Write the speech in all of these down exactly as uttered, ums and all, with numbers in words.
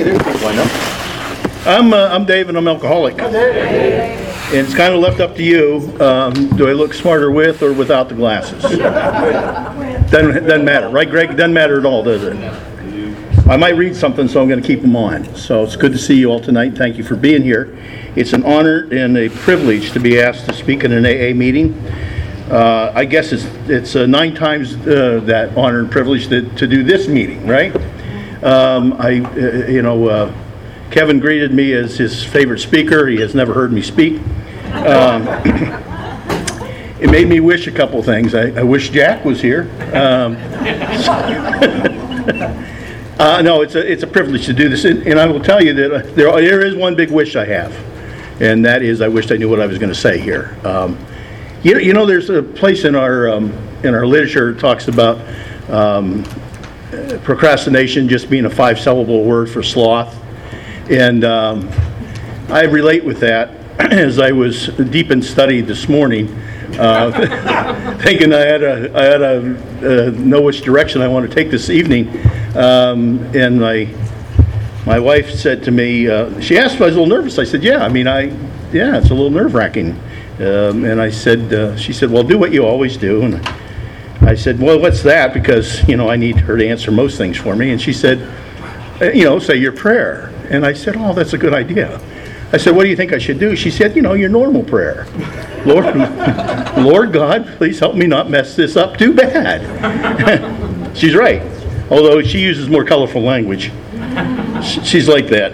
Hey, there's people I know. I'm, uh, I'm Dave, and I'm alcoholic. And it's kind of left up to you. Um, do I look smarter with or without the glasses? doesn't, doesn't matter, right, Greg? It doesn't matter at all, does it? I might read something, so I'm going to keep them on. So it's good to see you all tonight. Thank you for being here. It's an honor and a privilege to be asked to speak in an A A meeting. Uh, I guess it's, it's uh, nine times uh, that honor and privilege to, to do this meeting, right? Um, I, uh, you know, uh, Kevin greeted me as his favorite speaker. He has never heard me speak. Um, it made me wish a couple things. I, I wish Jack was here. Um, uh, no, it's a it's a privilege to do this, and, and I will tell you that uh, there there is one big wish I have, and that is I wished I knew what I was going to say here. Um, you, you know, there's a place in our um, in our literature that talks about um, procrastination just being a five-syllable word for sloth. And um, I relate with that as I was deep in study this morning, uh, thinking I had to I had to uh, know which direction I want to take this evening. Um, and my my wife said to me, uh, she asked if I was a little nervous. I said, yeah, I mean, I yeah, it's a little nerve-wracking. Um, and I said, uh, she said, well, do what you always do. And I said, well, what's that? Because, you know, I need her to answer most things for me. And she said, you know, say your prayer. And I said, oh, that's a good idea. I said, what do you think I should do? She said, you know, your normal prayer. Lord, Lord God, please help me not mess this up too bad. She's right. Although she uses more colorful language. She's like that.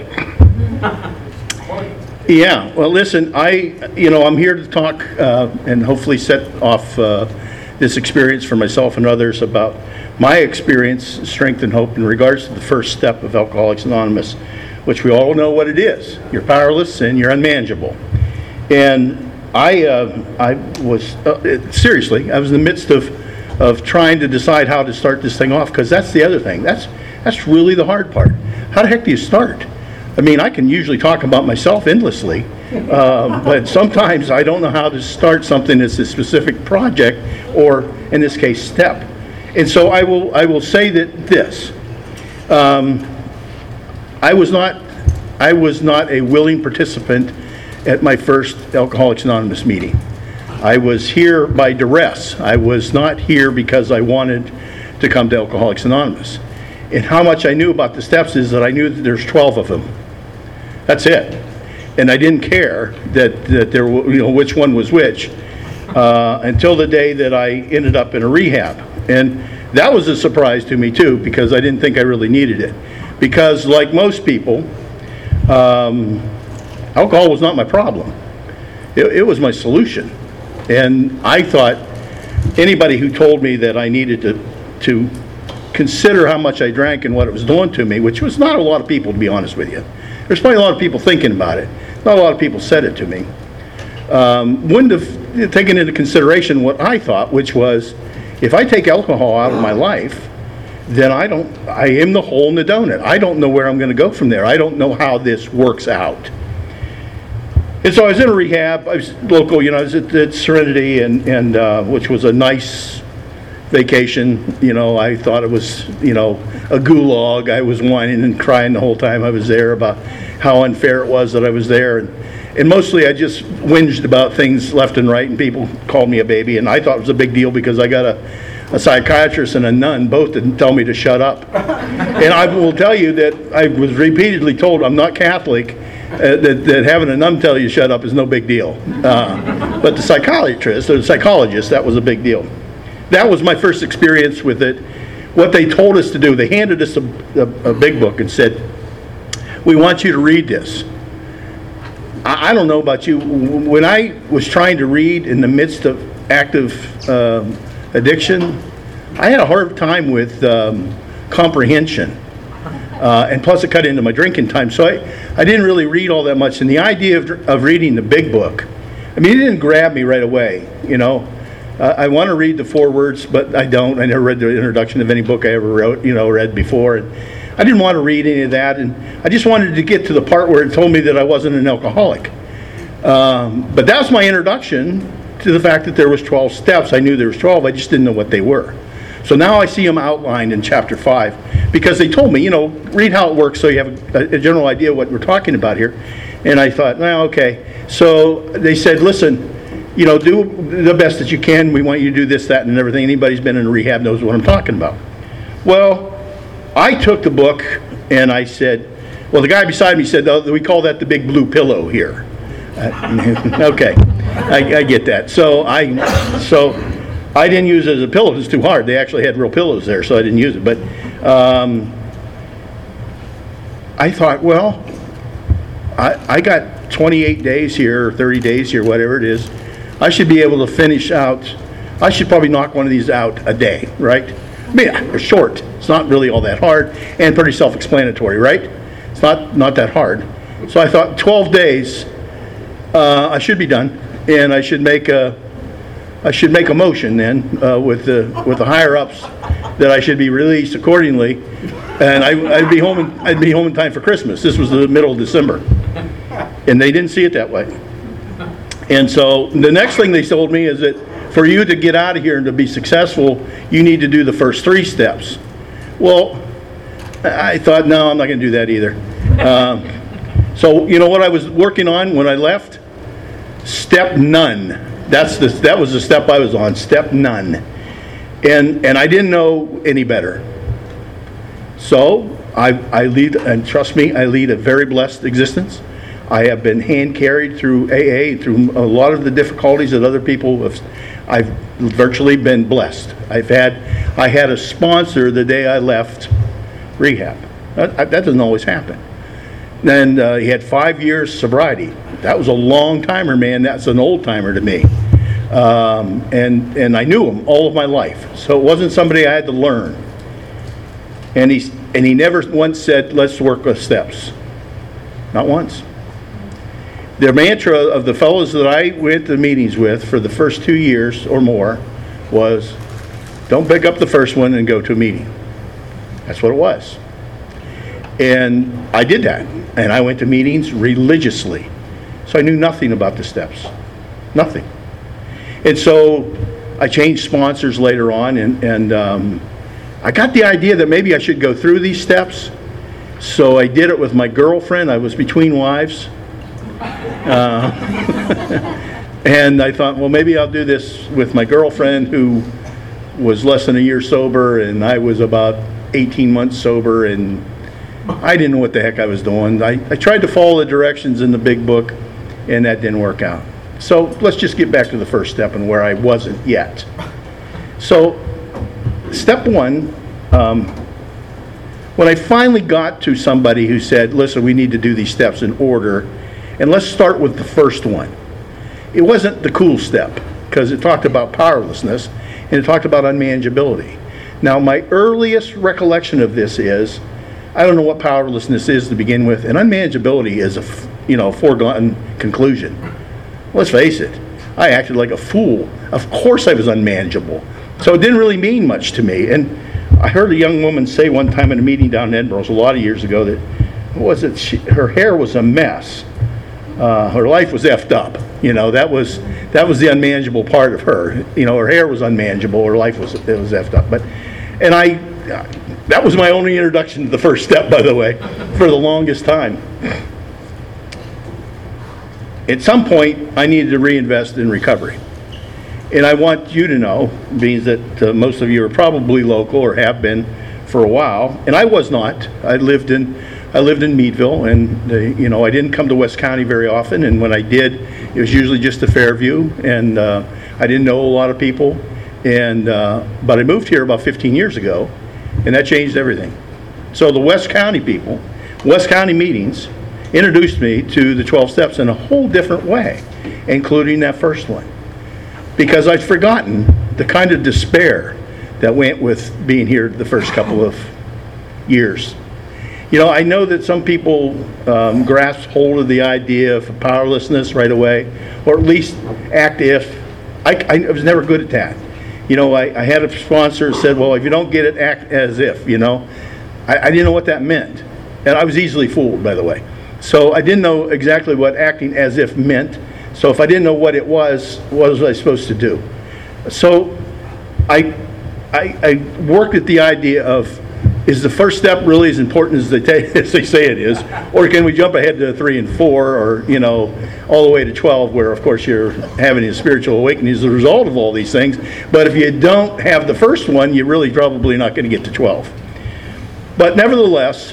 Yeah, well, listen, I, you know, I'm here to talk uh, and hopefully set off uh, this experience for myself and others about my experience, strength, and hope in regards to the first step of Alcoholics Anonymous, which we all know what it is. You're powerless and you're unmanageable. And I uh, I was, uh, seriously, I was in the midst of, of trying to decide how to start this thing off, because that's the other thing. That's, that's really the hard part. How the heck do you start? I mean, I can usually talk about myself endlessly, uh, but sometimes I don't know how to start something that's a specific project, or in this case, step. And so I will I will say that this. Um, I was not I was not a willing participant at my first Alcoholics Anonymous meeting. I was here by duress. I was not here because I wanted to come to Alcoholics Anonymous. And how much I knew about the steps is that I knew that there's twelve of them. That's it. And I didn't care that, that there were, you know, which one was which uh, until the day that I ended up in a rehab. And that was a surprise to me too, because I didn't think I really needed it. Because like most people, um, alcohol was not my problem. It, it was my solution. And I thought anybody who told me that I needed to, to consider how much I drank and what it was doing to me, which was not a lot of people, to be honest with you. There's probably a lot of people thinking about it. Not a lot of people said it to me. Um, wouldn't have taken into consideration what I thought, which was, if I take alcohol out of my life, then I don't, I am the hole in the donut. I don't know where I'm going to go from there. I don't know how this works out. And so I was in a rehab. I was local, you know, I was at, at Serenity, and, and uh, which was a nice vacation. You know, I thought it was, you know, a gulag. I was whining and crying the whole time I was there about how unfair it was that I was there. And, and mostly I just whinged about things left and right, and people called me a baby, and I thought it was a big deal because I got a, a psychiatrist and a nun both didn't tell me to shut up. And I will tell you that I was repeatedly told I'm not Catholic, uh, that, that having a nun tell you to shut up is no big deal. Uh, but the psychiatrist, or the psychologist, that was a big deal. That was my first experience with it. What they told us to do, they handed us a, a, a big book and said, we want you to read this. I, I don't know about you, when I was trying to read in the midst of active um, addiction, I had a hard time with um, comprehension. Uh, and plus it cut into my drinking time, so I, I didn't really read all that much. And the idea of, of reading the big book, I mean, it didn't grab me right away, you know. Uh, I want to read the four words, but I don't. I never read the introduction of any book I ever wrote, you know, read before. And I didn't want to read any of that, and I just wanted to get to the part where it told me that I wasn't an alcoholic. Um, but that was my introduction to the fact that there was twelve steps. I knew there was twelve, I just didn't know what they were. So now I see them outlined in chapter five, because they told me, you know, read how it works so you have a, a general idea what we're talking about here. And I thought, well, okay. So they said, listen, you know, do the best that you can. We want you to do this, that, and everything. Anybody who's been in rehab knows what I'm talking about. Well, I took the book and I said, well, the guy beside me said, oh, we call that the big blue pillow here. Uh, okay, I, I get that. So I, so I didn't use it as a pillow. It was too hard. They actually had real pillows there, so I didn't use it. But um, I thought, well, I, I got twenty-eight days here, or thirty days here, whatever it is. I should be able to finish out. I should probably knock one of these out a day, right? I mean, they're short. It's not really all that hard, and pretty self-explanatory, right? It's not not that hard. So I thought twelve days, uh, I should be done, and I should make a I should make a motion then uh, with the with the higher ups that I should be released accordingly, and I, I'd be home in, I'd be home in time for Christmas. This was the middle of December, and they didn't see it that way. And so the next thing they told me is that for you to get out of here and to be successful, you need to do the first three steps. Well, I thought, no, I'm not going to do that either. Um, so you know what I was working on when I left? Step none. That's the that was the step I was on. Step none, and and I didn't know any better. So I I lead, and trust me, I lead a very blessed existence. I have been hand carried through A A, through a lot of the difficulties that other people have. I've virtually been blessed. I've had, I had a sponsor the day I left rehab. That, that doesn't always happen. Then uh, he had five years sobriety. That was a long timer, man. That's an old timer to me. Um, and and I knew him all of my life, so it wasn't somebody I had to learn. And he and he never once said, "Let's work with steps." Not once. The mantra of the fellows that I went to meetings with for the first two years or more was, don't pick up the first one and go to a meeting. That's what it was. And I did that. And I went to meetings religiously. So I knew nothing about the steps. Nothing. And so I changed sponsors later on, and, and um, I got the idea that maybe I should go through these steps. So I did it with my girlfriend. I was between wives. Uh, and I thought, well, maybe I'll do this with my girlfriend, who was less than a year sober, and I was about eighteen months sober, and I didn't know what the heck I was doing. I, I tried to follow the directions in the big book, and that didn't work out. So let's just get back to the first step and where I wasn't yet. So step one, um, when I finally got to somebody who said, listen, we need to do these steps in order, and let's start with the first one. It wasn't the cool step, because it talked about powerlessness, and it talked about unmanageability. Now, my earliest recollection of this is, I don't know what powerlessness is to begin with, and unmanageability is a you know foregone conclusion. Let's face it, I acted like a fool. Of course I was unmanageable. So it didn't really mean much to me. And I heard a young woman say one time in a meeting down in Edinburgh, it was a lot of years ago, that was it she, her hair was a mess. Uh, her life was effed up. You know, that was that was the unmanageable part of her. You know, her hair was unmanageable. Her life was it was effed up. But, and I, that was my only introduction to the first step, by the way, for the longest time. At some point, I needed to reinvest in recovery. And I want you to know, being that uh, most of you are probably local or have been for a while, and I was not. I lived in I lived in Meadville, and uh, you know I didn't come to West County very often. And when I did, it was usually just to Fairview, and uh, I didn't know a lot of people. And uh, but I moved here about fifteen years ago, and that changed everything. So the West County people, West County meetings, introduced me to the twelve steps in a whole different way, including that first one. Because I'd forgotten the kind of despair that went with being here the first couple of years. You know, I know that some people um, grasp hold of the idea of powerlessness right away, or at least act if. I, I was never good at that. You know, I, I had a sponsor who said, well, if you don't get it, act as if, you know. I, I didn't know what that meant. And I was easily fooled, by the way. So I didn't know exactly what acting as if meant. So if I didn't know what it was, what was I supposed to do? So I, I, I worked at the idea of, is the first step really as important as they, ta- as they say it is? Or can we jump ahead to three and four, or, you know, all the way to twelve, where, of course, you're having a spiritual awakening as a result of all these things. But if you don't have the first one, you're really probably not going to get to twelve. But nevertheless,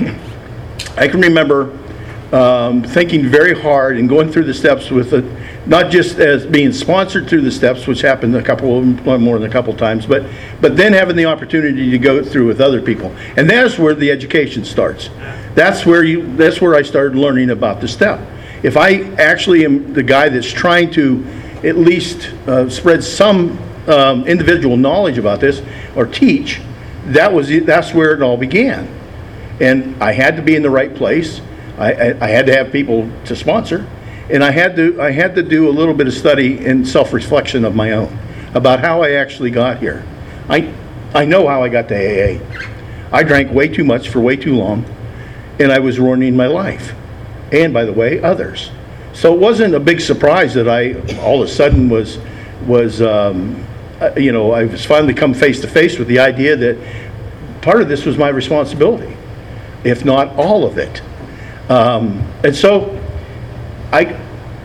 I can remember um, thinking very hard and going through the steps with it, not just as being sponsored through the steps, which happened a couple of, more than a couple times, but but then having the opportunity to go through with other people, and that's where the education starts. That's where you. That's where I started learning about the step. If I actually am the guy that's trying to at least uh, spread some um, individual knowledge about this or teach, that was that's where it all began, and I had to be in the right place. I, I, I had to have people to sponsor. And I had to I had to do a little bit of study and self-reflection of my own about how I actually got here. I I know how I got to A A. I drank way too much for way too long, and I was ruining my life. And by the way, others. So it wasn't a big surprise that I all of a sudden was was um, uh, you know I was finally come face to face with the idea that part of this was my responsibility, if not all of it. Um, and so. I,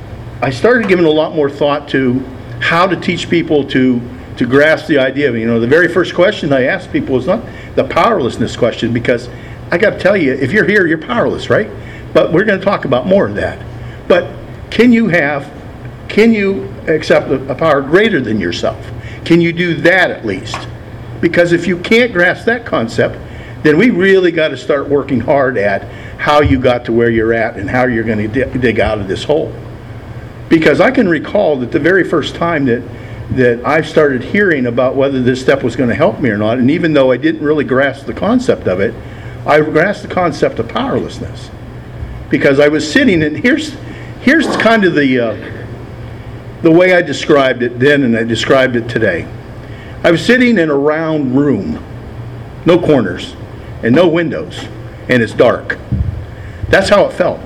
I started giving a lot more thought to how to teach people to to grasp the idea of, you know, the very first question I asked people was not the powerlessness question, because I got to tell you, if you're here, you're powerless, right? But we're going to talk about more of that. But can you have, can you accept a, a power greater than yourself? Can you do that at least? Because if you can't grasp that concept, then we really got to start working hard at how you got to where you're at and how you're going to dig, dig out of this hole. Because I can recall that the very first time that that I started hearing about whether this step was going to help me or not, and even though I didn't really grasp the concept of it, I grasped the concept of powerlessness. Because I was sitting, and here's here's kind of the uh, the way I described it then, and I described it today. I was sitting in a round room, no corners, and no windows, and it's dark. That's how it felt.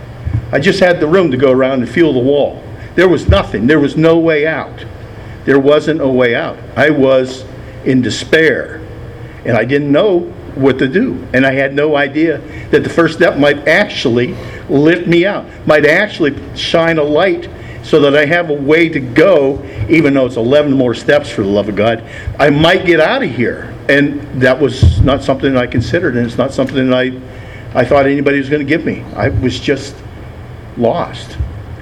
I just had the room to go around and feel the wall. There was nothing. There was no way out. There wasn't a way out. I was in despair, and I didn't know what to do. And I had no idea that the first step might actually lift me out, might actually shine a light so that I have a way to go, even though it's eleven more steps, for the love of God. I might get out of here. And that was not something I considered, and it's not something that I, I thought anybody was going to give me. I was just lost.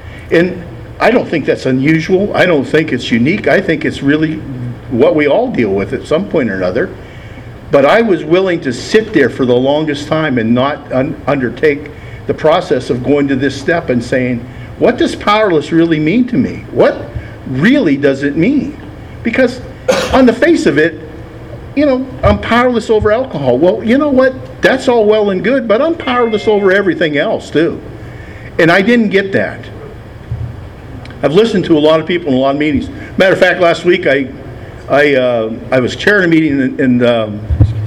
And I don't think that's unusual. I don't think it's unique. I think it's really what we all deal with at some point or another. But I was willing to sit there for the longest time and not un- undertake the process of going to this step and saying, what does powerless really mean to me? What really does it mean? Because on the face of it, you know, I'm powerless over alcohol. Well, you know what? That's all well and good, but I'm powerless over everything else too. And I didn't get that. I've listened to a lot of people in a lot of meetings. Matter of fact, last week I I uh, I was chairing a meeting, and, and um,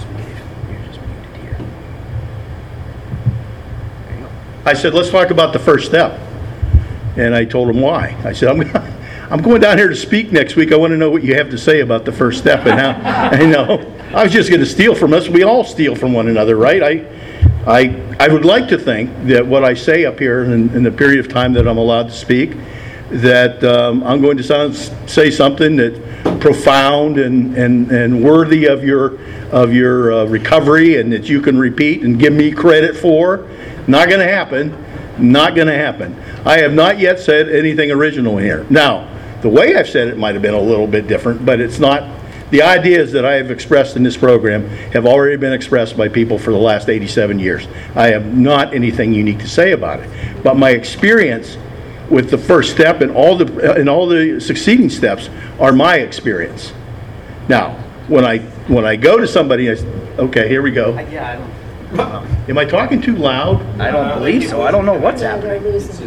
I said, let's talk about the first step. And I told him why. I said, I'm I'm going down here to speak next week. I want to know what you have to say about the first step. And how, I know, I was just going to steal from us. We all steal from one another, right? I I I would like to think that what I say up here in, in the period of time that I'm allowed to speak, that um, I'm going to sound, say something that's profound and, and, and worthy of your of your uh, recovery, and that you can repeat and give me credit for. Not going to happen. Not going to happen. I have not yet said anything original here. Now, the way I've said it might have been a little bit different, but it's not. The ideas that I have expressed in this program have already been expressed by people for the last eighty-seven years. I have not anything unique to say about it. But my experience with the first step and all the and all the succeeding steps are my experience. Now, when I when I go to somebody, I say, okay, here we go. Yeah, I don't. Am I talking too loud? I don't believe so. I don't know what's happening.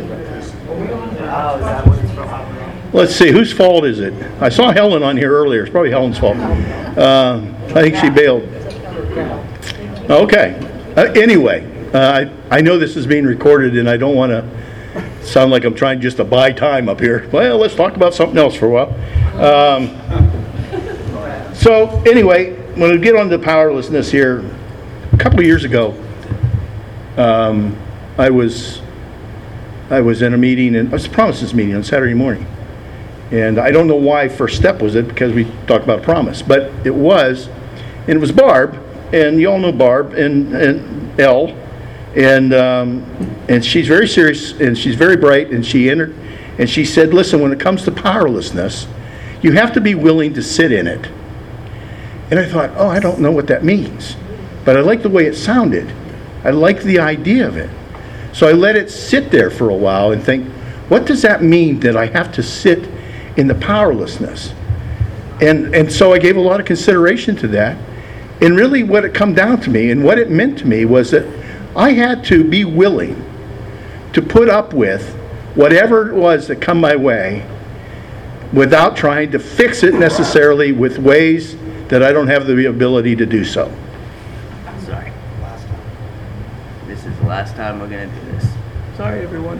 Let's see, whose fault is it? I saw Helen on here earlier. It's probably Helen's fault. Uh, I think she bailed. Okay. Uh, anyway, uh, I, I know this is being recorded, and I don't want to sound like I'm trying just to buy time up here. Well, let's talk about something else for a while. Um, So anyway, when we get on to powerlessness here, a couple of years ago, um, I was I was in a meeting, and it was a promises meeting on Saturday morning. And I don't know why first step was it, because we talked about promise, but it was, and it was Barb, and you all know Barb, and, and Elle, and um, and she's very serious, and she's very bright, and she entered, and she said, listen, when it comes to powerlessness, you have to be willing to sit in it. And I thought, oh, I don't know what that means, but I like the way it sounded. I liked the idea of it. So I let it sit there for a while and think, what does that mean that I have to sit in the powerlessness? And and so I gave a lot of consideration to that. And really what it come down to me and what it meant to me was that I had to be willing to put up with whatever it was that come my way without trying to fix it necessarily with ways that I don't have the ability to do so. Sorry. This is the last time we're going to do this. Sorry, everyone.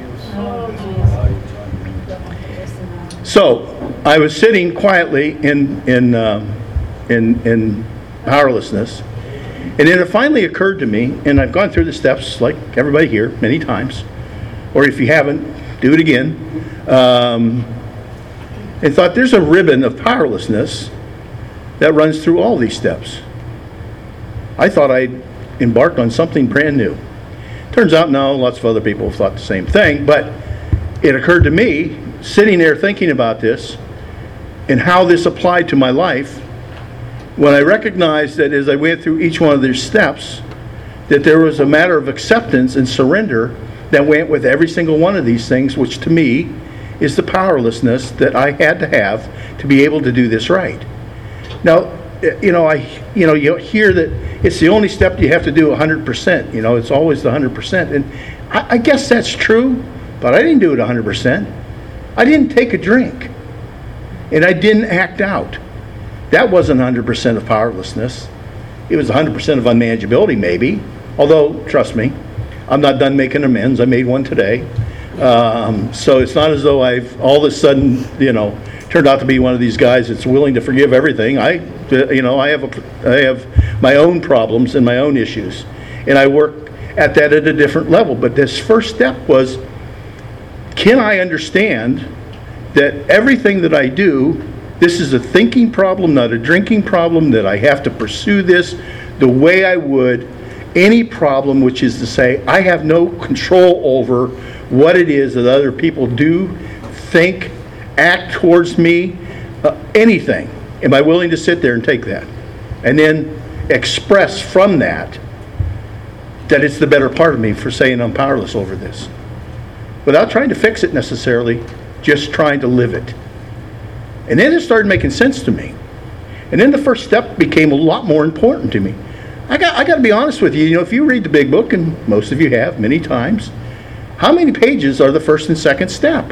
So I was sitting quietly in in um, in in powerlessness, and then it finally occurred to me, and I've gone through the steps like everybody here many times, or if you haven't, do it again, um, and thought there's a ribbon of powerlessness that runs through all these steps. I thought I'd embarked on something brand new. Turns out no, lots of other people have thought the same thing, but it occurred to me, sitting there thinking about this and how this applied to my life, when I recognized that as I went through each one of these steps, that there was a matter of acceptance and surrender that went with every single one of these things, which to me is the powerlessness that I had to have to be able to do this right. Now, you know, I, you know, you hear that it's the only step you have to do one hundred percent. You know, it's always the one hundred percent. And I, I guess that's true, but I didn't do it one hundred percent. I didn't take a drink. And I didn't act out. That wasn't one hundred percent of powerlessness. It was one hundred percent of unmanageability, maybe. Although, trust me, I'm not done making amends. I made one today. Um, so it's not as though I've all of a sudden, you know, turned out to be one of these guys that's willing to forgive everything. I, you know, I have a, I have my own problems and my own issues, and I work at that at a different level. But this first step was, can I understand that everything that I do, this is a thinking problem, not a drinking problem, that I have to pursue this the way I would any problem, which is to say I have no control over what it is that other people do, think, act towards me, uh, anything. Am I willing to sit there and take that? And then express from that that it's the better part of me for saying I'm powerless over this. Without trying to fix it necessarily, just trying to live it. And then it started making sense to me. And then the first step became a lot more important to me. I got I got to be honest with you, you know, if you read the big book, and most of you have many times, how many pages are the first and second step?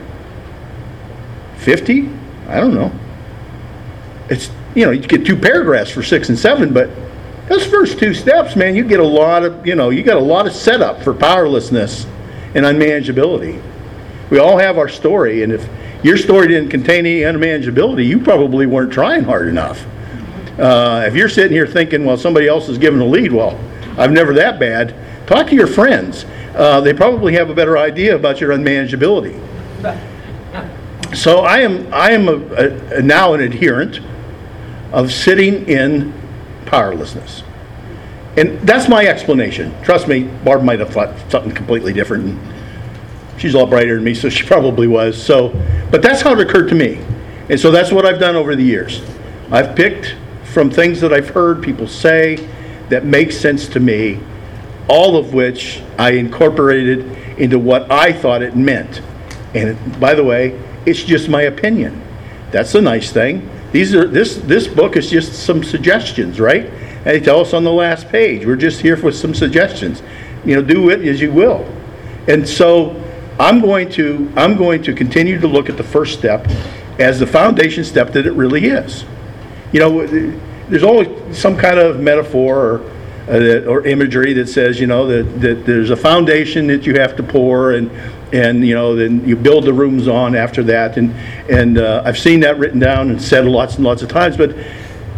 fifty? I don't know. It's, you know, you get two paragraphs for six and seven, but those first two steps, man, you get a lot of, you know, you got a lot of setup for powerlessness and unmanageability. We all have our story, and if your story didn't contain any unmanageability, you probably weren't trying hard enough. Uh, if you're sitting here thinking, well, somebody else is giving the lead, well, I've never that bad, talk to your friends. Uh, they probably have a better idea about your unmanageability. So I am I am a, a, a now an adherent of sitting in powerlessness. And that's my explanation. Trust me, Barb might have thought something completely different. And she's a lot brighter than me, so she probably was. So, but that's how it occurred to me. And so that's what I've done over the years. I've picked from things that I've heard people say that make sense to me, all of which I incorporated into what I thought it meant. And by the way, it's just my opinion. That's the nice thing. These are this this book is just some suggestions, right? And they tell us on the last page, we're just here for some suggestions. You know, do it as you will. And so I'm going to I'm going to continue to look at the first step as the foundation step that it really is. You know, there's always some kind of metaphor or uh, or imagery that says, you know, that, that there's a foundation that you have to pour, and and you know, then you build the rooms on after that. And and uh, I've seen that written down and said lots and lots of times. But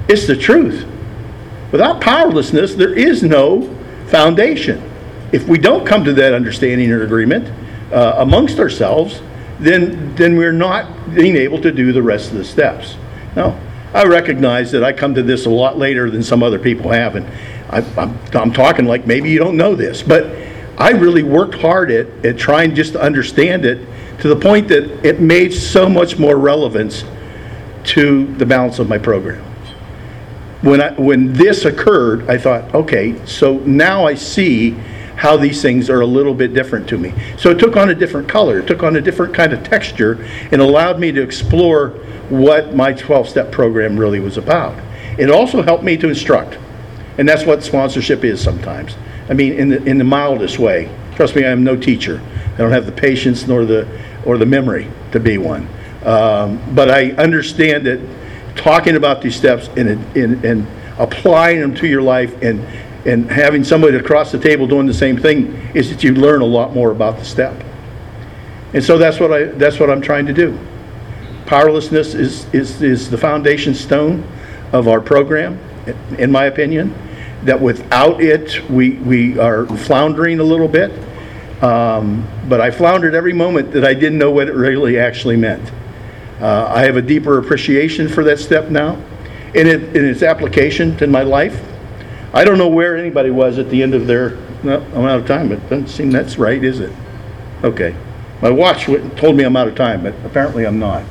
It's the truth. Without powerlessness, there is no foundation. If we don't come to that understanding or agreement uh, amongst ourselves, then then we're not being able to do the rest of the steps. Now, I recognize that I come to this a lot later than some other people have, and I, I'm, I'm talking like maybe you don't know this, but I really worked hard at, at trying just to understand it to the point that it made so much more relevance to the balance of my program. When I, when this occurred, I thought, okay, so now I see how these things are a little bit different to me. So it took on a different color, it took on a different kind of texture, and allowed me to explore what my twelve-step program really was about. It also helped me to instruct, and that's what sponsorship is sometimes. I mean, in the, in the mildest way. Trust me, I am no teacher. I don't have the patience nor the, or the memory to be one. Um, but I understand that talking about these steps and, and, and applying them to your life and, and having somebody across the table doing the same thing is that you learn a lot more about the step. And so that's what, I, that's what I'm trying to do. Powerlessness is, is, is the foundation stone of our program, in my opinion, that without it we, we are floundering a little bit. Um, but I floundered every moment that I didn't know what it really actually meant. Uh, I have a deeper appreciation for that step now in, it, in its application in my life. I don't know where anybody was at the end of their, no, I'm out of time, but it doesn't seem that's right, is it? Okay. My watch went, told me I'm out of time, but apparently I'm not.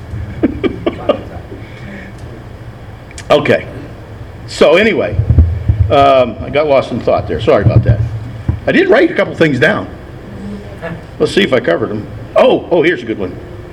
Okay. So anyway, um, I got lost in thought there. Sorry about that. I did write a couple things down. Let's see if I covered them. Oh, oh, here's a good one.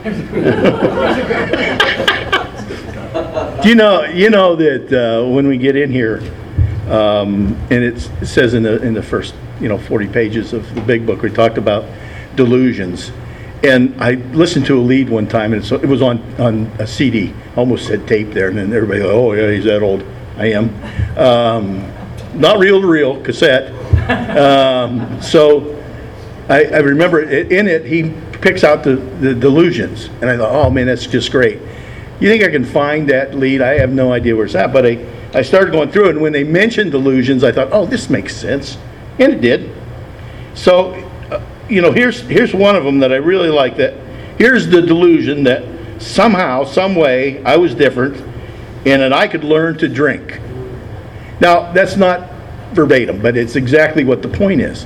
Do you know, you know that uh, when we get in here, um, and it's, it says in the in the first, you know, forty pages of the big book, we talked about delusions. And I listened to a lead one time, and it was on, on a C D. Almost said tape there, and then everybody, oh yeah, he's that old. I am. Um, not reel to reel, cassette. Um, so I, I remember it, in it, he picks out the, the delusions. And I thought, oh man, that's just great. You think I can find that lead? I have no idea where it's at. But I, I started going through it, and when they mentioned delusions, I thought, oh, this makes sense. And it did. So, uh, you know, here's, here's one of them that I really like. That here's the delusion that somehow, some way, I was different, and that I could learn to drink. Now, that's not verbatim, but it's exactly what the point is.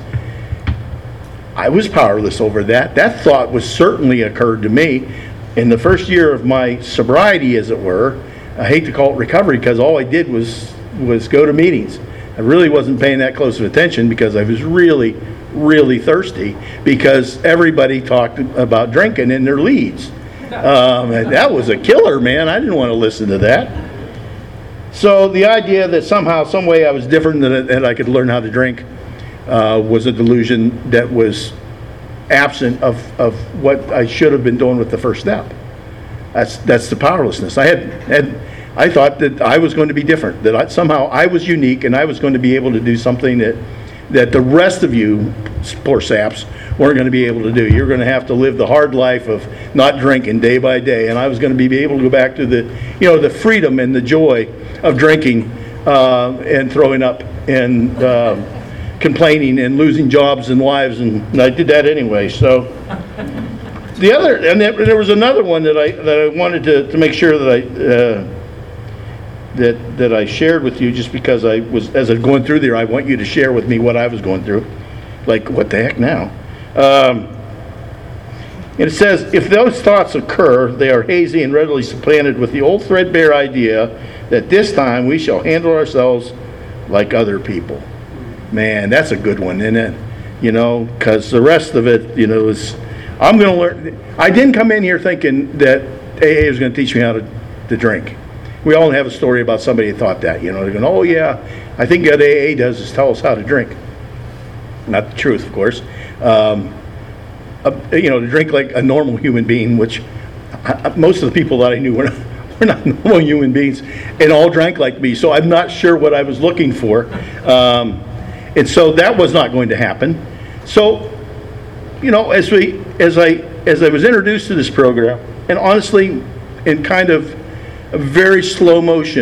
I was powerless over that. That thought was certainly occurred to me in the first year of my sobriety, as it were. I hate to call it recovery, because all I did was was go to meetings. I really wasn't paying that close of attention because I was really, really thirsty, because everybody talked about drinking in their leads. Um, and that was a killer, man. I didn't want to listen to that. So the idea that somehow, some way I was different, than that I could learn how to drink, uh, was a delusion that was absent of, of what I should have been doing with the first step. That's that's the powerlessness. I had, had I thought that I was going to be different, that I, somehow I was unique, and I was going to be able to do something that that the rest of you, poor saps, weren't going to be able to do. You're going to have to live the hard life of not drinking day by day, and I was going to be able to go back to the, you know, the freedom and the joy of drinking uh, and throwing up and uh, complaining and losing jobs and wives, and, and I did that anyway. So the other, and there was another one that I that I wanted to, to make sure that I uh, that that I shared with you, just because I was, as I'm going through there, I want you to share with me what I was going through. Like, what the heck now? Um, and it says, if those thoughts occur, they are hazy and readily supplanted with the old threadbare idea that this time we shall handle ourselves like other people. Man, that's a good one, isn't it? You know, because the rest of it, you know, is, I'm going to learn. I didn't come in here thinking that A A was going to teach me how to, to drink. We all have a story about somebody who thought that, you know, they're going, oh yeah, I think what A A does is tell us how to drink. Not the truth, of course. Um, uh, you know, to drink like a normal human being, which I, most of the people that I knew were not, were not normal human beings, and all drank like me. So I'm not sure what I was looking for. Um, and so that was not going to happen. So, you know, as we, as I, as I was introduced to this program, and honestly, in kind of a very slow motion,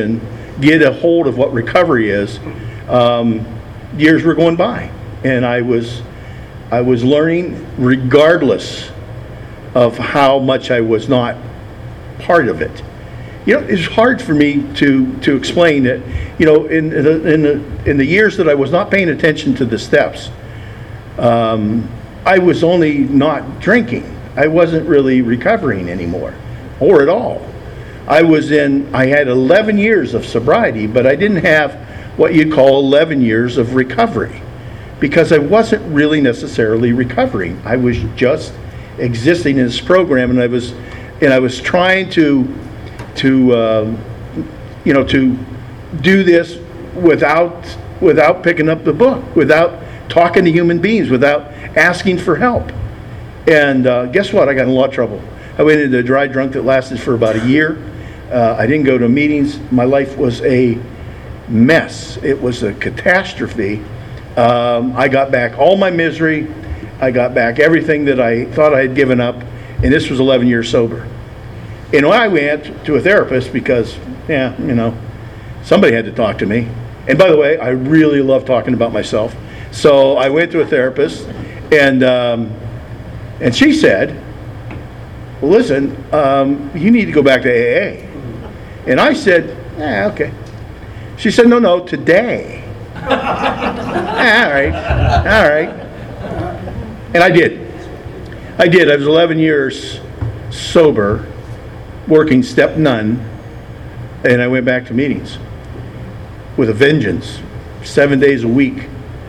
get a hold of what recovery is, um, years were going by, and I was I was learning regardless of how much I was not part of it. You know, it's hard for me to to explain that. You know, in in the, in the, in the years that I was not paying attention to the steps, um, I was only not drinking. I wasn't really recovering anymore, or at all. I was in. I had eleven years of sobriety, but I didn't have what you'd call eleven years of recovery, because I wasn't really necessarily recovering. I was just existing in this program, and I was, and I was trying to. to uh, you know to do this without without picking up the book, without talking to human beings, without asking for help. And uh, guess what? I got in a lot of trouble. I went into a dry drunk that lasted for about a year. Uh, I didn't go to meetings. My life was a mess. It was a catastrophe. Um, I got back all my misery. I got back everything that I thought I had given up, and this was eleven years sober. And I went to a therapist because, yeah, you know, somebody had to talk to me. And by the way, I really love talking about myself. So I went to a therapist, and um, and she said, well, listen, um, you need to go back to A A. And I said, eh, okay. She said, no, no, today. ah, all right, all right. And I did. I did. I was eleven years sober, working step none, and I went back to meetings with a vengeance, seven days a week.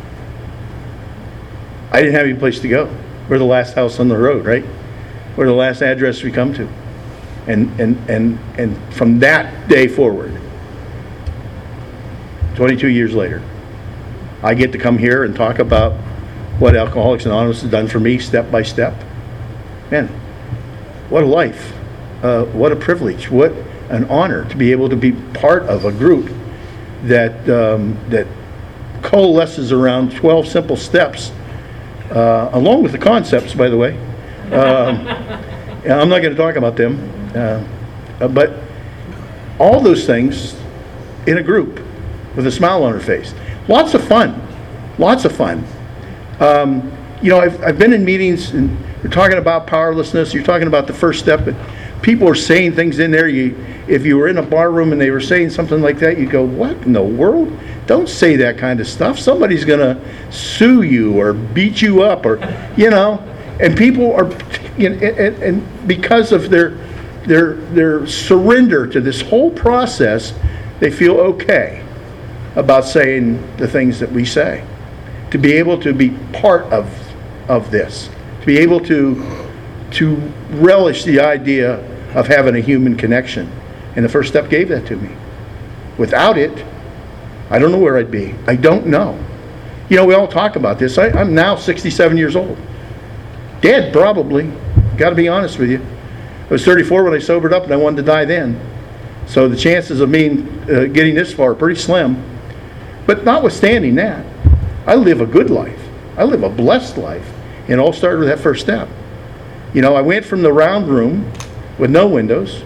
I didn't have any place to go. We're the last house on the road, right? We're the last address we come to. And and and and from that day forward, twenty-two years later, I get to come here and talk about what Alcoholics Anonymous has done for me step by step. Man, what a life. Uh, what a privilege, what an honor to be able to be part of a group that um, that coalesces around twelve simple steps, uh, along with the concepts, by the way. Um, and I'm not going to talk about them, uh, but all those things in a group with a smile on her face. Lots of fun, lots of fun. Um, you know, I've, I've been in meetings, and you're talking about powerlessness, you're talking about the first step, but people are saying things in there. You, if you were in a bar room and they were saying something like that, you go, what in the world? Don't say that kind of stuff. Somebody's going to sue you or beat you up, or, you know. And people are, you know, and, and because of their, their, their surrender to this whole process, they feel okay about saying the things that we say. To be able to be part of, of this, to be able to, to relish the idea of having a human connection. And the first step gave that to me. Without it, I don't know where I'd be. I don't know. You know, we all talk about this. I, I'm now sixty-seven years old. Dead, probably. Got to be honest with you. I was thirty-four when I sobered up, and I wanted to die then. So the chances of me uh, getting this far are pretty slim. But notwithstanding that, I live a good life. I live a blessed life. And it all started with that first step. You know, I went from the round room with no windows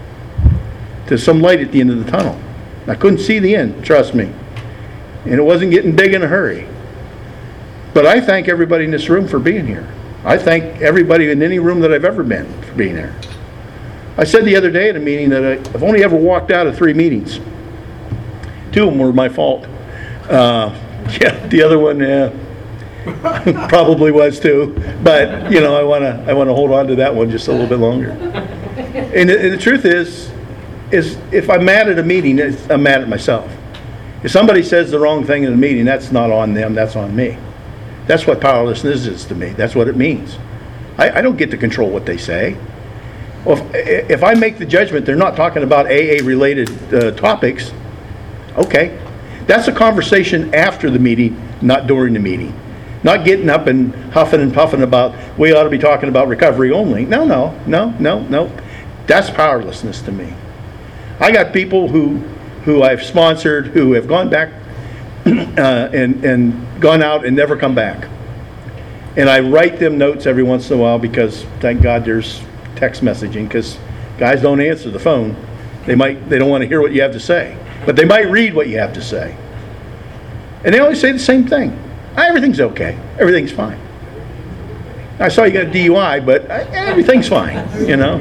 to some light at the end of the tunnel. I couldn't see the end, trust me. And it wasn't getting big in a hurry. But I thank everybody in this room for being here. I thank everybody in any room that I've ever been for being there. I said the other day at a meeting that I, I've only ever walked out of three meetings. Two of them were my fault. Uh, yeah, the other one, yeah. Probably was too, but you know, I want to I want to hold on to that one just a little bit longer. And the, and the truth is, is if I'm mad at a meeting, it's, I'm mad at myself. If somebody says the wrong thing in a meeting, that's not on them, that's on me. That's what powerlessness is to me. That's what it means. I, I don't get to control what they say. Well, if, if I make the judgment they're not talking about A A-related uh, topics, okay. That's a conversation after the meeting, not during the meeting. Not getting up and huffing and puffing about, we ought to be talking about recovery only. No, no, no, no, no. That's powerlessness to me. I got people who who I've sponsored who have gone back uh, and, and gone out and never come back. And I write them notes every once in a while because, thank God, there's text messaging, because guys don't answer the phone. They might, they don't want to hear what you have to say. But they might read what you have to say. And they always say the same thing. Everything's okay. Everything's fine. I saw you got a D U I, but everything's fine, you know.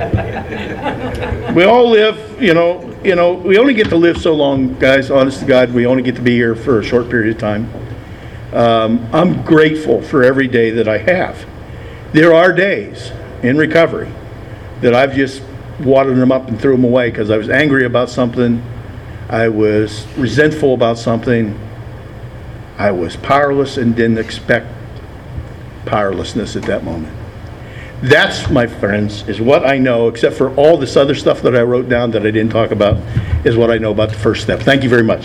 We all live, you know, you know, we only get to live so long, guys, honest to God, we only get to be here for a short period of time. Um, I'm grateful for every day that I have. There are days in recovery that I've just watered them up and threw them away because I was angry about something, I was resentful about something, I was powerless and didn't expect powerlessness at that moment. That's, my friends, is what I know, except for all this other stuff that I wrote down that I didn't talk about, is what I know about the first step. Thank you very much.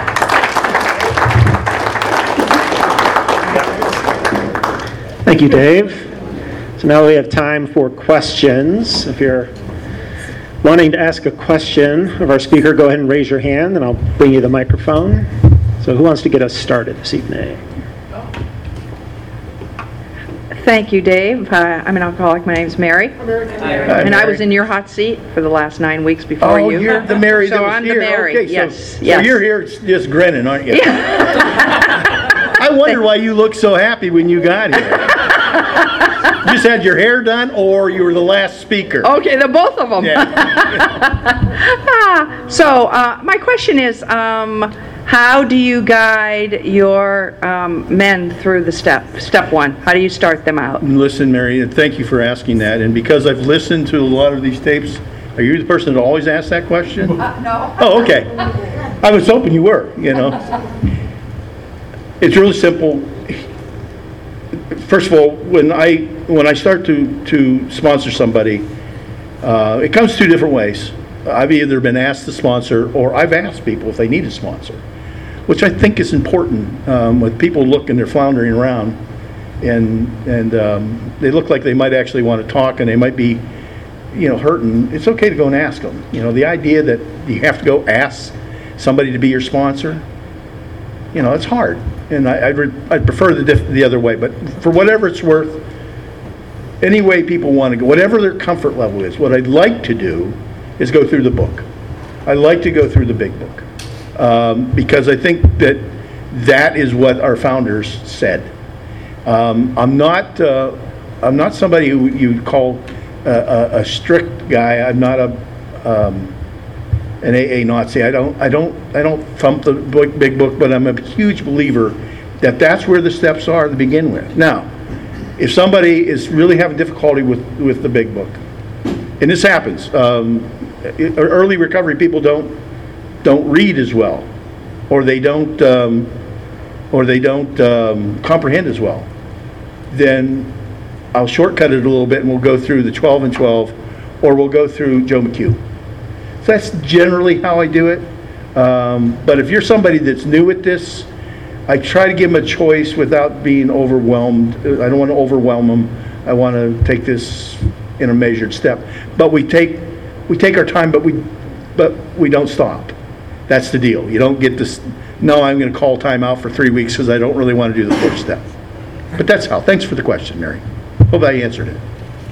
Thank you, Dave. So now we have time for questions. If you're wanting to ask a question of our speaker, go ahead and raise your hand, and I'll bring you the microphone. So who wants to get us started this evening? Thank you, Dave. Uh, I'm an alcoholic. My name's Mary. Hi, And I was Mary. in your hot seat for the last nine weeks before Oh, you. you're the Mary that So was I'm here. the Mary, Okay, so- yes, So yes. you're here just grinning, aren't you? I wonder why you looked so happy when you got here. You just had your hair done, or you were the last speaker? Okay, the both of them. Yeah. Ah, so uh, my question is, um, how do you guide your um, men through the step? Step one, how do you start them out? Listen, Mary, and thank you for asking that. And because I've listened to a lot of these tapes, are you the person that always asks that question? Uh, no. Oh, okay. I was hoping you were, you know. It's really simple. First of all, when I when I start to, to sponsor somebody, uh, it comes two different ways. I've either been asked to sponsor, or I've asked people if they need a sponsor, which I think is important. Um, when people look and they're floundering around, and and um, they look like they might actually want to talk, and they might be, you know, hurting. It's okay to go and ask them. You know, the idea that you have to go ask somebody to be your sponsor, you know, it's hard. And I, I'd, re- I'd prefer the diff- the other way. But for whatever it's worth, any way people want to go, whatever their comfort level is, what I'd like to do is go through the book. I like to go through the big book. Um, because I think that that is what our founders said. Um, I'm not uh, I'm not somebody who you'd call a, a, a strict guy. I'm not a um, an A A Nazi. I don't I don't I don't thump the book, big book, but I'm a huge believer that that's where the steps are to begin with. Now, if somebody is really having difficulty with with the big book, and this happens, um, early recovery people don't don't read as well, or they don't um, or they don't um, comprehend as well, then I'll shortcut it a little bit and we'll go through the twelve and twelve, or we'll go through Joe McHugh. So that's generally how I do it. Um, but if you're somebody that's new at this, I try to give them a choice without being overwhelmed. I don't want to overwhelm them. I want to take this in a measured step. But we take we take our time, but we but we don't stop. That's the deal. You don't get this, no, I'm going to call time out for three weeks because I don't really want to do the fourth step. But that's how. Thanks for the question, Mary. Hope I answered it.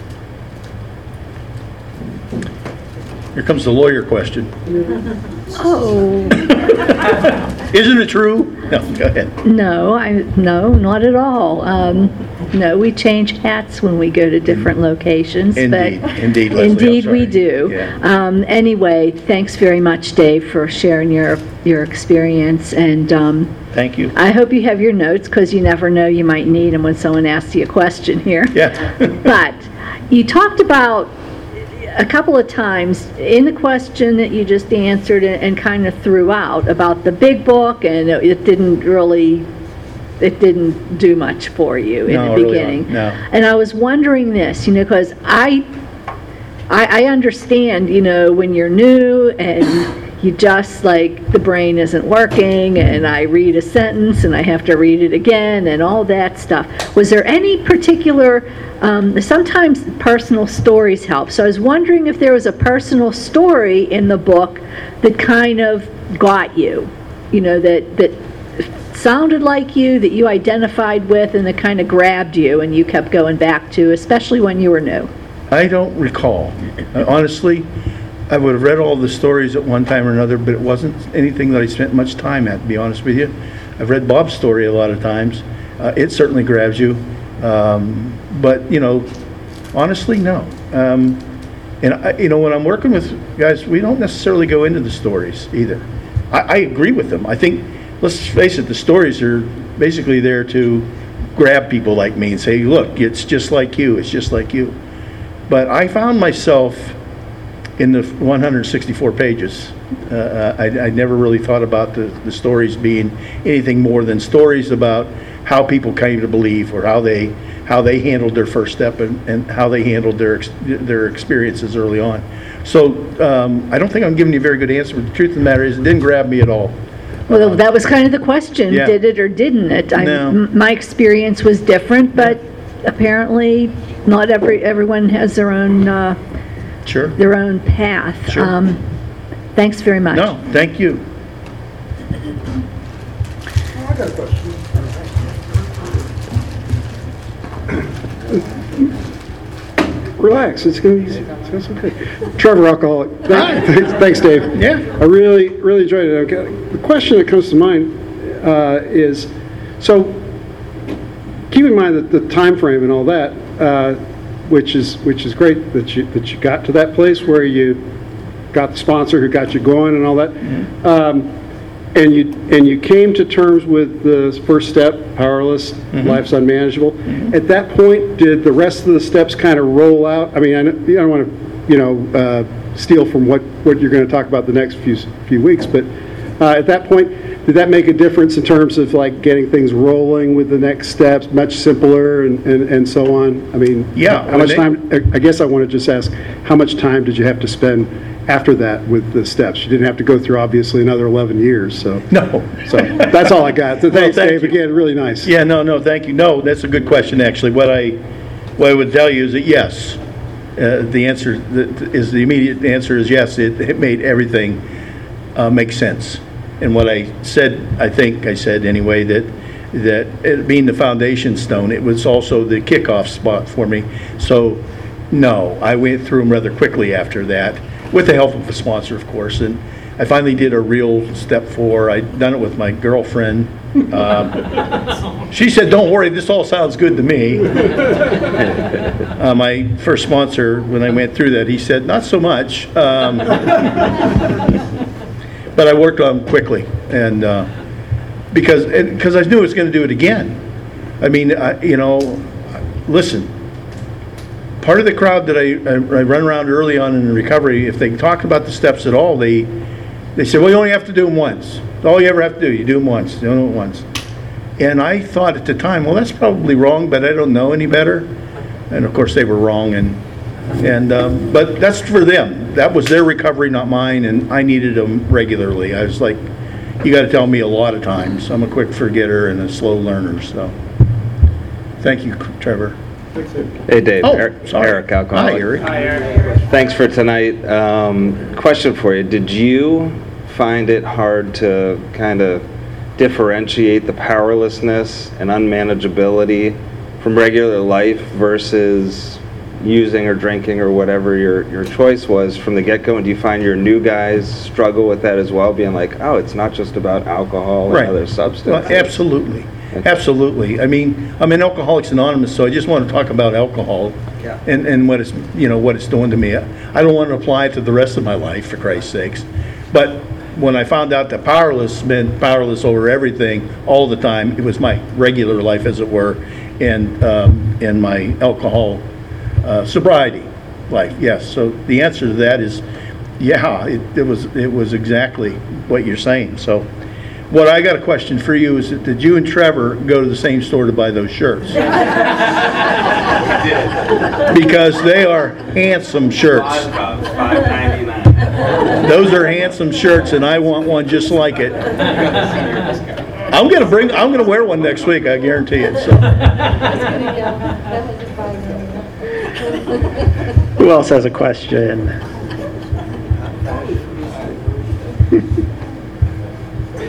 Here comes the lawyer question. Oh, Isn't it true? No, go ahead. no, I, no, not at all. Um, no, we change hats when we go to different locations. Indeed, but indeed, Leslie, I'm Indeed, we sorry. do. Yeah. Um, anyway, thanks very much, Dave, for sharing your, your experience. And um, Thank you. I hope you have your notes, because you never know, you might need them when someone asks you a question here. Yeah. But you talked about a couple of times in the question that you just answered and, and kind of threw out about the big book, and it, it didn't really, it didn't do much for you in No, the it really beginning. don't, no. And I was wondering this, you know, because I, I, I understand, you know, when you're new and you just, like, the brain isn't working, and I read a sentence and I have to read it again and all that stuff. Was there any particular, um, sometimes personal stories help. So I was wondering if there was a personal story in the book that kind of got you, you know, that, that sounded like you, that you identified with, and that kind of grabbed you and you kept going back to, especially when you were new. I don't recall. Uh, honestly, I would have read all the stories at one time or another, but it wasn't anything that I spent much time at, to be honest with you. I've read Bob's story a lot of times. Uh, it certainly grabs you. Um, but, you know, honestly, no. Um, and, I, you know, when I'm working with guys, we don't necessarily go into the stories either. I, I agree with them. I think, let's face it, the stories are basically there to grab people like me and say, look, it's just like you, it's just like you. But I found myself in the one hundred sixty-four pages. Uh, I, I never really thought about the, the stories being anything more than stories about how people came to believe, or how they how they handled their first step, and, and how they handled their ex, their experiences early on. So um, I don't think I'm giving you a very good answer, but the truth of the matter is it didn't grab me at all. Well, that was kind of the question, Yeah. did it or didn't it? I- No. m- My experience was different, but apparently not every, everyone has their own, uh, Sure. their own path. Sure. Um, Thanks very much. No, thank you. I got a question. Relax, it's gonna be easy. It's okay. Trevor, alcoholic. Thanks, thanks, Dave. Yeah. I really, really enjoyed it. Okay. The question that comes to mind uh, is, so keep in mind that the time frame and all that, uh, which is which is great that you that you got to that place where you got the sponsor who got you going and all that. Mm-hmm. Um, and you and you came to terms with the first step, powerless, Mm-hmm. life's unmanageable. At that point, did the rest of the steps kind of roll out? I mean, I don't, I don't want to, you know, uh, steal from what, what you're going to talk about the next few few weeks, but uh, at that point, did that make a difference in terms of like getting things rolling with the next steps, much simpler and, and, and so on? I mean, Yeah, how much they- time? I guess I want to just ask, how much time did you have to spend after that with the steps? You didn't have to go through obviously another eleven years, so. No. So that's all I got. So thanks, thank Dave. you. Again, really nice. Yeah, no, no, thank you. No, that's a good question, actually. What I, what I would tell you is that yes, uh, the answer the- is, the immediate answer is yes, it, it made everything uh, make sense. And what I said, I think I said anyway, that, that it being the foundation stone, it was also the kickoff spot for me. So, no, I went through them rather quickly after that, with the help of a sponsor, of course. And I finally did a real step four. I'd done it with my girlfriend. Um, she said, don't worry, this all sounds good to me. Uh, my first sponsor, when I went through that, he said, not so much. Um, but I worked on them quickly, and uh, because because I knew I was going to do it again. I mean, I, you know, listen, part of the crowd that I, I, I run around early on in recovery, if they talk about the steps at all, they they say, well, you only have to do them once. That's all you ever have to do. You do them once. You do it once. And I thought at the time, well, that's probably wrong, but I don't know any better. And of course, they were wrong. And and um, but that's for them. That was their recovery, not mine. And I needed them regularly. I was like, you got to tell me a lot of times. I'm a quick forgetter and a slow learner. So, thank you, Trevor. Hey, Dave. Oh, Eric, sorry. Eric, alcoholic. Hi, Eric. Thanks for tonight. Um, question for you. Did you find it hard to kind of differentiate the powerlessness and unmanageability from regular life versus using or drinking or whatever your, your choice was from the get-go? And do you find your new guys struggle with that as well, being like, oh, it's not just about alcohol and Right. other Well, substances? absolutely. Absolutely. I mean, I'm in Alcoholics Anonymous, so I just want to talk about alcohol Yeah. and, and what it's, you know, what it's doing to me. I don't want to apply it to the rest of my life, for Christ's sakes. But when I found out that powerless meant powerless over everything all the time, it was my regular life, as it were, and, um, and my alcohol uh, sobriety life. Yes. So the answer to that is, yeah, it, it was, it was exactly what you're saying. So what I got a question for you is, that did you and Trevor go to the same store to buy those shirts? Because they are handsome shirts. five ninety-nine. Those are handsome shirts, and I want one just like it. I'm gonna bring. I'm gonna wear one next week. I guarantee it. So. Who else has a question?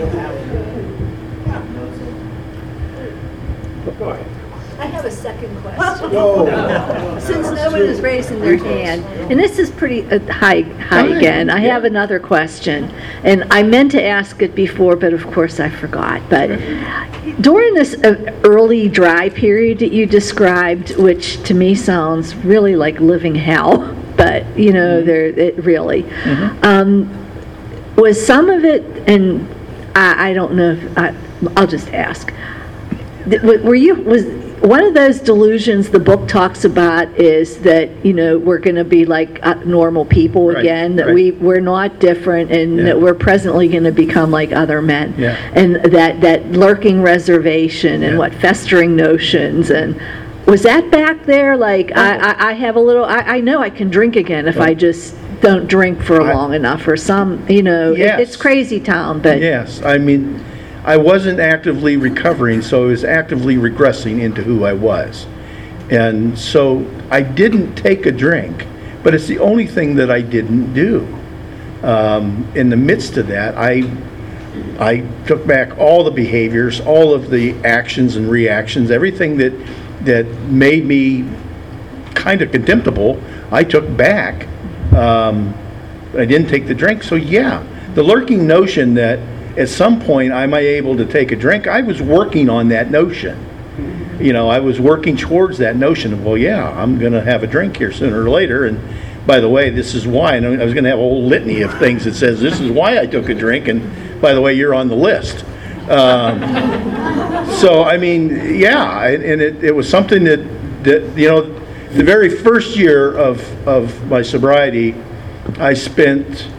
I have a second question. request. Since no one is raising their hand, and this is pretty uh, high, high again, I have another question. And I meant to ask it before, but of course I forgot. But during this uh, early dry period that you described, which to me sounds really like living hell, but you know, there it really, um, was some of it, and I, I don't know if, I, I'll just ask, Th- were you, was one of those delusions the book talks about is that, you know, we're going to be like uh, normal people Right, again, that right. we, we're not different, and Yeah. that we're presently going to become like other men. Yeah. And that, that lurking reservation and Yeah. what festering notions, and was that back there? Like, Oh. I, I, I have a little, I, I know I can drink again if I just don't drink for I- long enough, or some, you know, it- Yes. it's crazy town, but. Yes, I mean, I wasn't actively recovering, so I was actively regressing into who I was. And so I didn't take a drink, but it's the only thing that I didn't do. Um, in the midst of that, I, I took back all the behaviors, all of the actions and reactions, everything that, that made me kind of contemptible, I took back. Um, I didn't take the drink, so yeah, the lurking notion that at some point am I able to take a drink, I was working on that notion. You know, I was working towards that notion of, well, yeah, I'm going to have a drink here sooner or later, and by the way, this is why. And I was going to have a whole litany of things that says this is why I took a drink, and by the way, you're on the list. Um, so, I mean, yeah, and and it, it was something that, that, you know, the very first year of, of my sobriety, I spent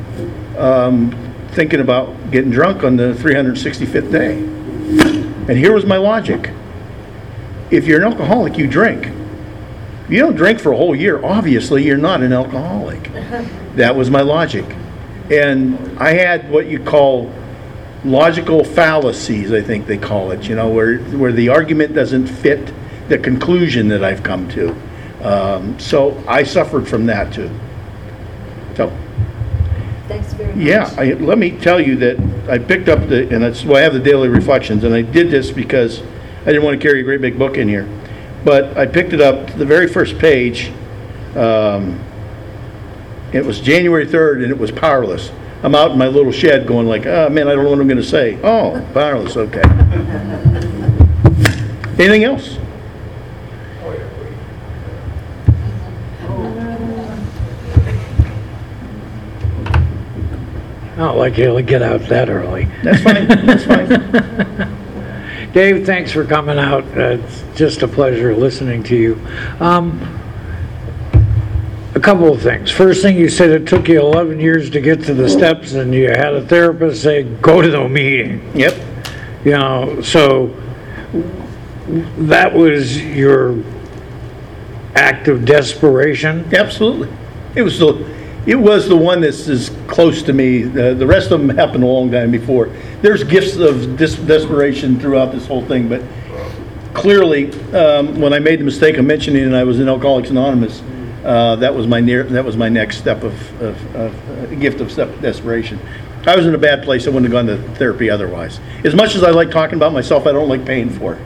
um, thinking about getting drunk on the three hundred sixty-fifth day. And here was my logic. If you're an alcoholic, you drink. If you don't drink for a whole year, obviously you're not an alcoholic. That was my logic. And I had what you call logical fallacies, I think they call it, you know, where, where the argument doesn't fit the conclusion that I've come to. Um, so I suffered from that too. So. Thanks very much. Yeah, I, let me tell you that I picked up the, and that's why I have the daily reflections, and I did this because I didn't want to carry a great big book in here. But I picked it up, the very first page, um, it was January third, and it was powerless. I'm out in my little shed going like, oh man, I don't know what I'm going to say. Oh, powerless, okay. Anything else? I don't like you to get out that early. That's fine, that's fine. Dave, thanks for coming out. Uh, It's just a pleasure listening to you. Um, A couple of things. First thing, you said it took you eleven years to get to the steps, and you had a therapist say, go to the meeting. Yep. You know, so that was your act of desperation? Absolutely. It was the, it was the one that's as close to me. The, the rest of them happened a long time before. There's gifts of dis- desperation throughout this whole thing, but clearly, um, when I made the mistake of mentioning that I was in Alcoholics Anonymous, uh, that was my near, that was my next step of, of, of uh, gift of step desperation. I was in a bad place. I wouldn't have gone to therapy otherwise. As much as I like talking about myself, I don't like paying for it.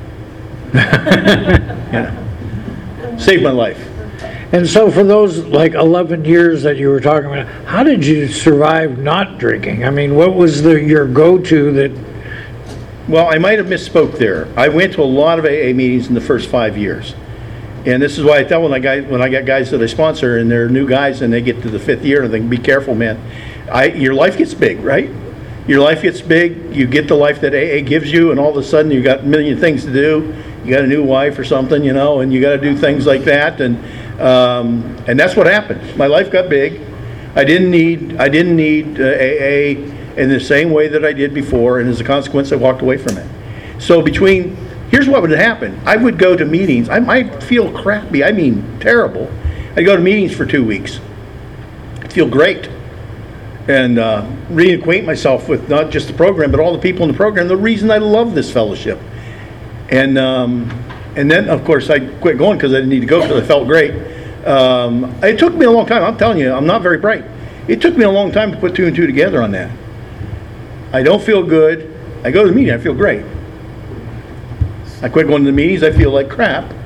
You know, saved my life. And so for those like eleven years that you were talking about, how did you survive not drinking? I mean, what was the your go-to that... Well, I might have misspoke there. I went to a lot of A A meetings in the first five years. And this is why I tell when I, guys, when I got guys that I sponsor and they're new guys and they get to the fifth year and they think, be careful, man. I, your life gets big, right? Your life gets big, you get the life that A A gives you, and all of a sudden you got a million things to do. You got a new wife or something, you know, and you got to do things like that. And um, and that's what happened. My life got big. I didn't need I didn't need uh, A A in the same way that I did before, and as a consequence, I walked away from it. So between, here's what would happen. I would go to meetings. I might feel crappy. I mean, terrible. I'd go to meetings for two weeks. I'd feel great. And uh, reacquaint myself with not just the program, but all the people in the program, the reason I love this fellowship. And um, and then, of course, I quit going because I didn't need to go because I felt great. Um, it took me a long time. I'm telling you, I'm not very bright. It took me a long time to put two and two together on that. I don't feel good. I go to the meeting, I feel great. I quit going to the meetings, I feel like crap.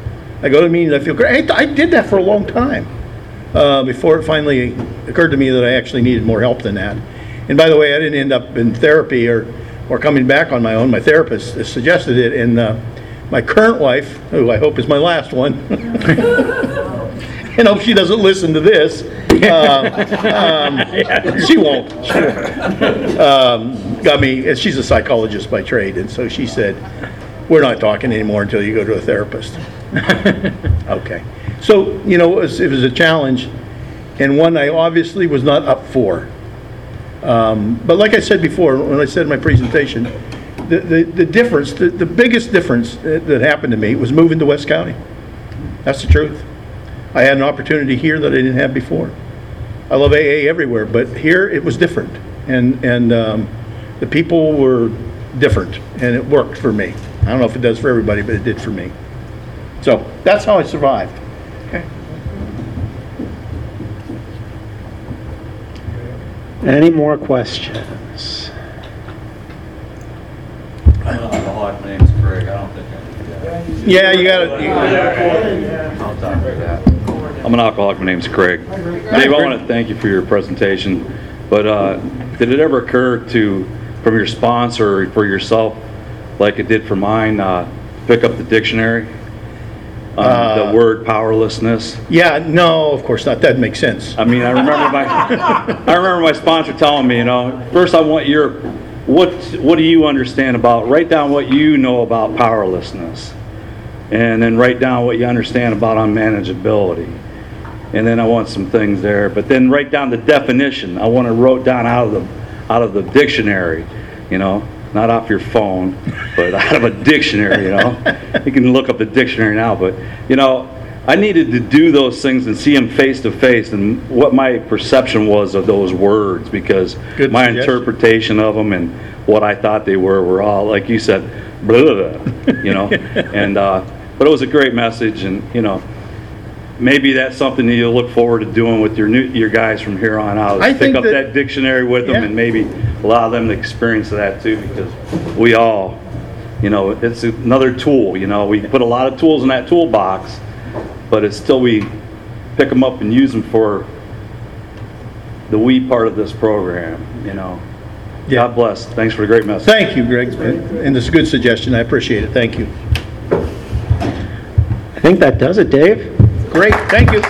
I go to meetings, I feel great. I I did that for a long time, uh, before it finally occurred to me that I actually needed more help than that. And by the way, I didn't end up in therapy or, or coming back on my own. My therapist suggested it, and uh, my current wife, who I hope is my last one, and hope she doesn't listen to this. Uh, um, she won't. She won't. Um, got me, and she's a psychologist by trade, and so she said, we're not talking anymore until you go to a therapist. Okay. So, you know, it was, it was a challenge, and one I obviously was not up for. Um, but like I said before, when I said in my presentation, the, the, the difference, the, the biggest difference that, that happened to me was moving to West County. That's the truth. I had an opportunity here that I didn't have before. I love A A everywhere, but here it was different. And, and um, the people were different, and it worked for me. I don't know if it does for everybody, but it did for me. So that's how I survived. Okay. Any more questions? I'm an alcoholic, my name's Craig, I don't think I need that. Yeah, you got it. I'll talk about that. I'm an alcoholic, my name's Craig. Dave, I want to thank you for your presentation, but uh, did it ever occur to, from your sponsor or for yourself, like it did for mine, uh, pick up the dictionary? Um, Uh, the word powerlessness. Yeah, no, of course not. That makes sense. I mean, I remember my, I remember my sponsor telling me, you know, first I want your, what, what do you understand about, write down what you know about powerlessness. And then write down what you understand about unmanageability. And then I want some things there, but then write down the definition. I want to wrote down out of the, out of the dictionary, you know, not off your phone, but out of a dictionary, you know. You can look up the dictionary now, but, you know, I needed to do those things and see them face to face and what my perception was of those words, because Good my suggestion. interpretation of them and what I thought they were were all, like you said, blah, blah, blah, you know. And uh, but it was a great message, and, you know, maybe that's something that you'll look forward to doing with your new your guys from here on out. I Pick think up that- that dictionary with them Yeah. and maybe allow them to experience that too, because we all, you know, it's another tool. You know, we put a lot of tools in that toolbox, but it's still we pick them up and use them for the we part of this program. You know, Yeah. God bless. Thanks for the great message. Thank you, Greg. And it's a good suggestion. I appreciate it. Thank you. I think that does it, Dave. Great. Thank you.